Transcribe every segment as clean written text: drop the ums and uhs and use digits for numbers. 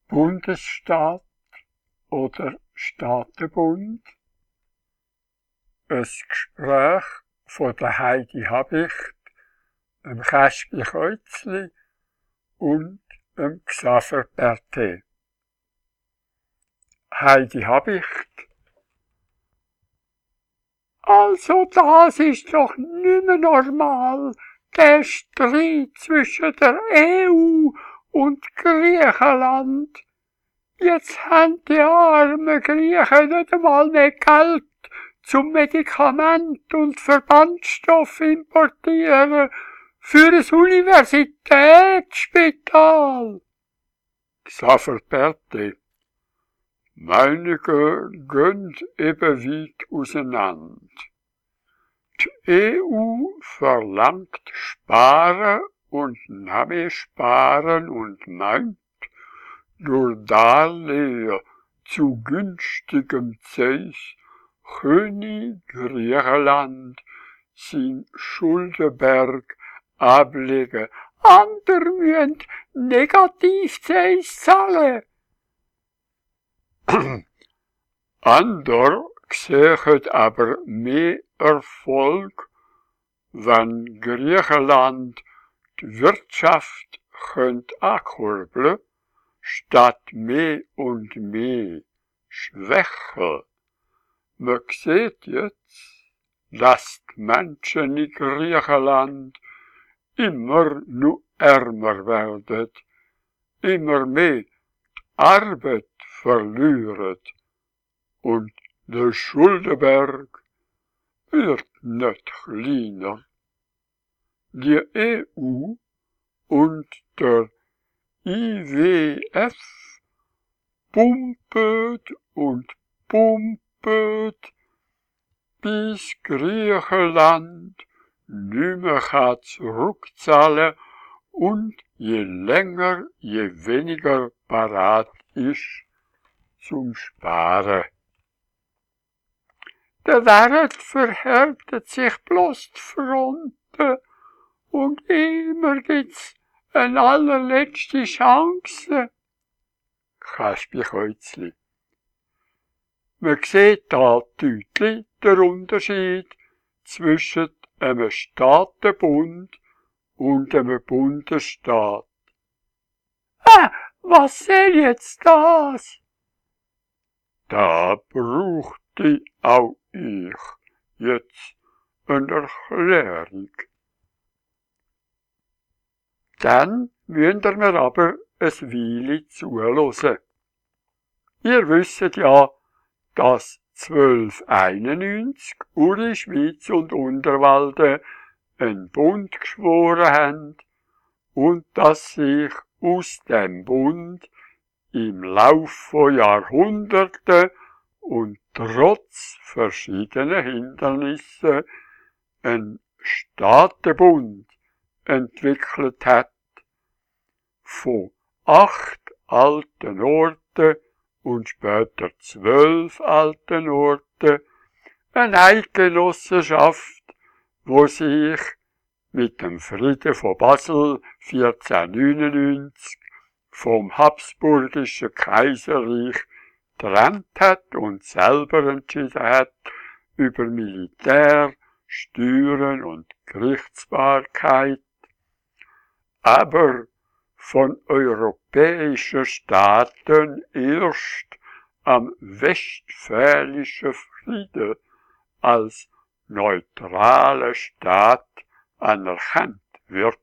Bundesstaat oder Staatenbund. Ein Gespräch von der Heidi Habicht, dem Käspi Käuzli und dem Xaver Berté. Heidi Habicht: Also das ist doch nimmer normal, der Streit zwischen der EU und Griechenland. Jetzt haben die armen Griechen nicht einmal mehr Geld zum Medikament und Verbandstoff importieren für ein Universitätsspital. Xaver Berté: Meinungen gehen eben weit auseinander. Die EU verlangt Sparen und noch mehr Sparen und meint, durch Darlehen zu günstigem Zins könne Griechenland sein Schuldenberg ablegen. Andere müssen Negativzins zahlen. Andere sehen aber mehr Erfolg, wenn Griechenland die Wirtschaft ankurbeln, statt mehr und mehr schwächen. Man sieht jetzt, dass die Menschen in Griechenland immer nur ärmer werden, immer mehr die Arbeit verlieren und der Schuldenberg wird nicht kleiner. Die EU und der IWF pumpet und pumpet, bis Griechenland nimmer zurückzahlen und je länger, je weniger parat ist zum Sparen. Der Welt verhärtet sich bloß die Fronten und immer gibt's eine allerletzte Chance. Käspi Käuzli: Man sieht da deutlich den Unterschied zwischen einem Staatenbund und einem Bundesstaat. Was soll jetzt das? Da brauchte auch ich jetzt eine Erklärung. Dann müsst ihr mir aber ein Weile zuhören. Ihr wisst ja, dass 1291 Uri, Schwyz und Unterwalden einen Bund geschworen haben und dass sich aus dem Bund im Lauf von Jahrhunderten und trotz verschiedener Hindernisse ein Staatenbund entwickelt hat, von 8 alten Orten und später 12 alten Orten, eine Eidgenossenschaft, wo sich mit dem Frieden von Basel 1499 vom Habsburgischen Kaiserreich getrennt hat und selber entschieden hat über Militär, Steuern und Gerichtsbarkeit, aber von europäischen Staaten erst am Westfälischen Frieden als neutraler Staat anerkannt wird.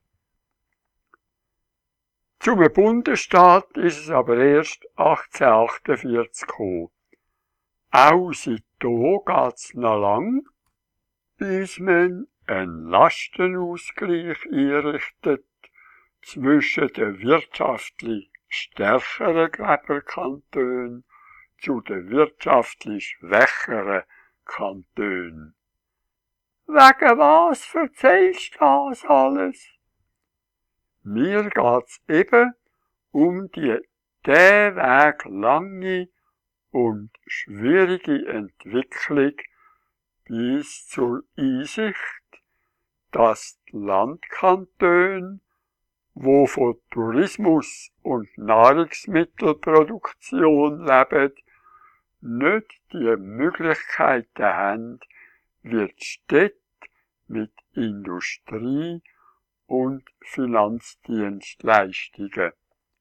Zum Bundesstaat ist es aber erst 1848 gekommen. Auch seitdem geht's noch lang, bis man einen Lastenausgleich einrichtet zwischen den wirtschaftlich stärkeren Geberkantonen zu den wirtschaftlich schwächeren Kantonen. Wegen was erzählst du das alles? Mir geht's eben um den Weg lange und schwierige Entwicklung bis zur Einsicht, dass die Landkantone wo von Tourismus und Nahrungsmittelproduktion leben, nicht die Möglichkeiten haben, wie die Städte mit Industrie und Finanzdienstleistungen.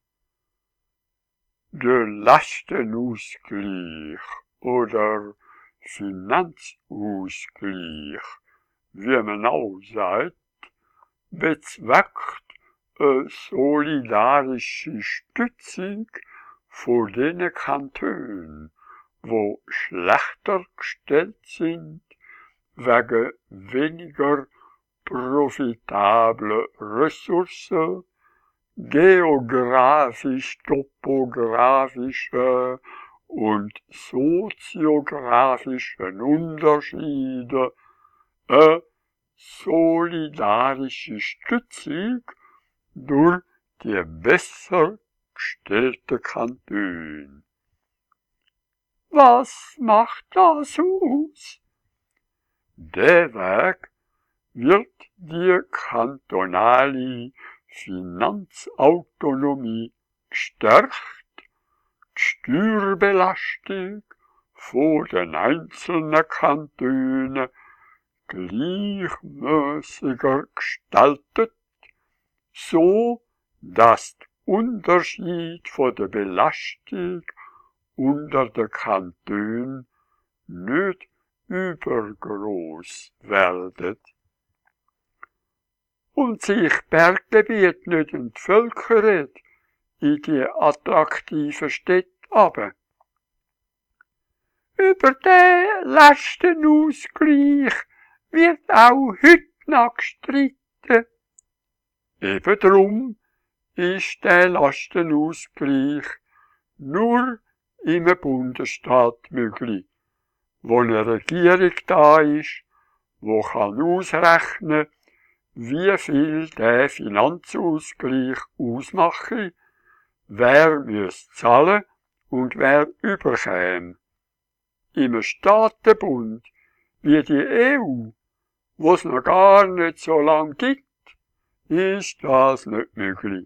Der Lastenausgleich oder Finanzausgleich, wie man auch sagt, bezweckt eine solidarische Stützung von den Kantonen, wo schlechter gestellt sind, wegen weniger profitabler Ressourcen, geografisch-topografische und soziografischen Unterschiede, eine solidarische Stützung durch die besser gestellten Kantone. Was macht das aus? Der Weg wird die kantonale Finanzautonomie gestärkt, die Steuerbelastung von den einzelnen Kantonen gleichmäßiger gestaltet, so dass der Unterschied von der Belastung unter den Kantonen nicht übergroß werden. Und sich Berggebiet nicht entvölkert in die attraktiven Städte aber. Über den Lastenausgleich wird auch heute noch gestritten. Eben drum ist der Lastenausgleich nur im Bundesstaat möglich, wo eine Regierung da ist, wo kann ausrechnen, wie viel der Finanzausgleich ausmache, wer muss zahlen und wer überkäme. Im Staatenbund wie die EU, wo es noch gar nicht so lang gibt, ist das nicht möglich.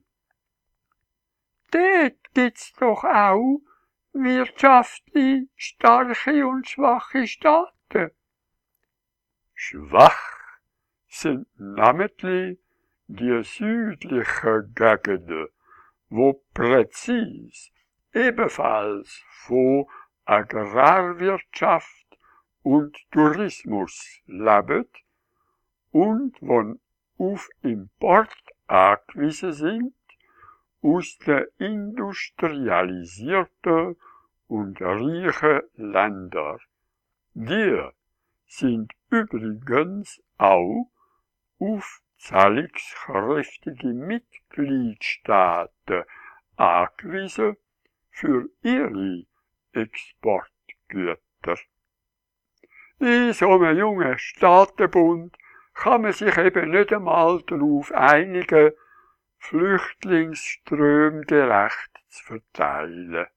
Dort gibt's doch auch wirtschaftlich starke und schwache Staaten. Schwach sind namentlich die südlichen Gegenden, wo präzis ebenfalls von Agrarwirtschaft und Tourismus leben und wo auf Import angewiesen sind aus den industrialisierten und reichen Ländern. Die sind übrigens auch auf zahlungskräftige Mitgliedstaaten angewiesen für ihre Exportgüter. In so einem jungen Staatenbund kann man sich eben nicht einmal darauf einigen, Flüchtlingsströme gerecht zu verteilen.